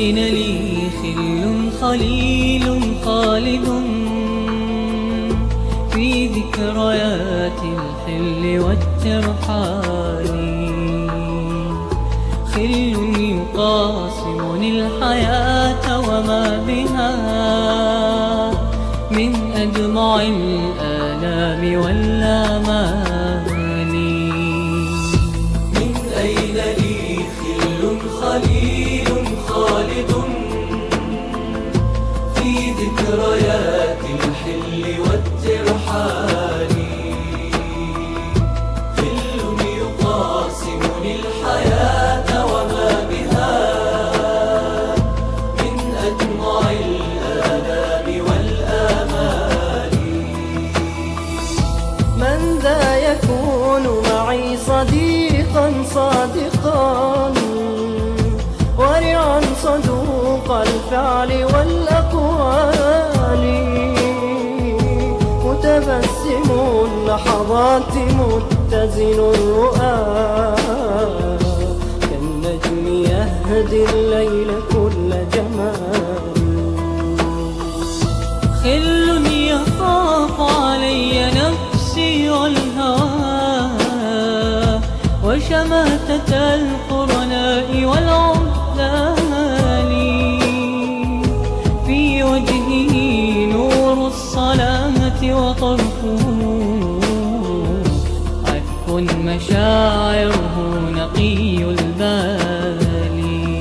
أين لي خل خليل خالد في ذكريات الحل والترحال، خل يقاسمني الحياة وما بها من أدمع الآلام والآمال. من أين لي خل خليل خالد في ذكريات الحل والترحال، خل يقاسمني الحياة وما بها من أدمع الآلام والآمال. من ذا يكون معي صديقا صادقا ورعا صدوق الفعل والأقوال، متبسم اللحظات متزن الرؤى، كالنجم يهدي الليل كل جمال. خل يخاف علي نفسي والهوى وشماتة القرناء والعمال، في وجهه نور الصلاة وطرفه عذب مشاعره نقي البال،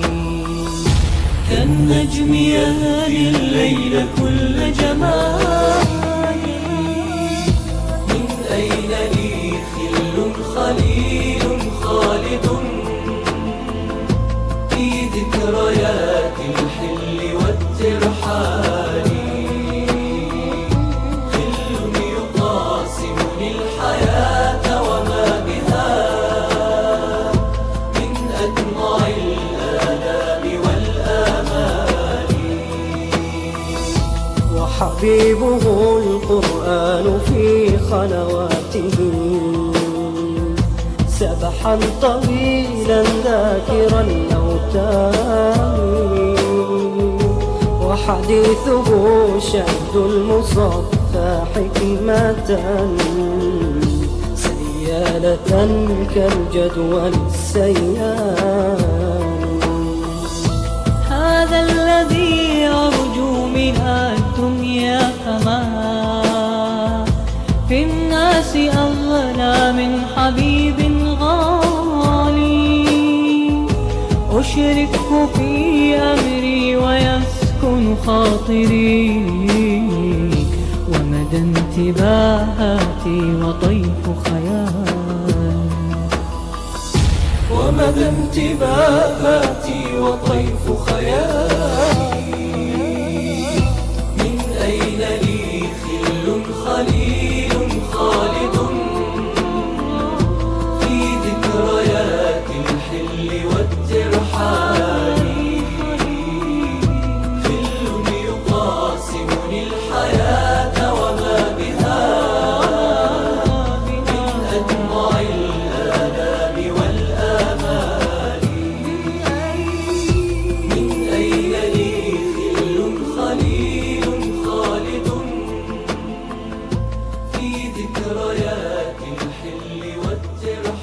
كالنجم يهدي الليل كل جمال. من أين لي خل خليل خالد في ذكريات الحل والترحال، خل يقاسمني الحياة وما بها من أدمع الآلام والآمال. وحبيبه القرآن في خلواته سبحا طويلا ذاكر الأوتام، وحديثه شهد المصفى حكمة سيالة كالجدول السيال. هذا الذي أرجو من الدنيا، فما في الناس أغلى من حبيب غالي، أشركه في أمري ويسكن خاطري، ومدى انتباهاتي وطيف خيال، ومدى انتباهاتي وطيف خيالي. من أين لي خل خليل خالد في ذكريات الحل والترحال، خل يقاسمني الحياة وما بها من أدمع الآلام والآمال. من أين لي خل خليل خالد في ذكريات الحل والترحال.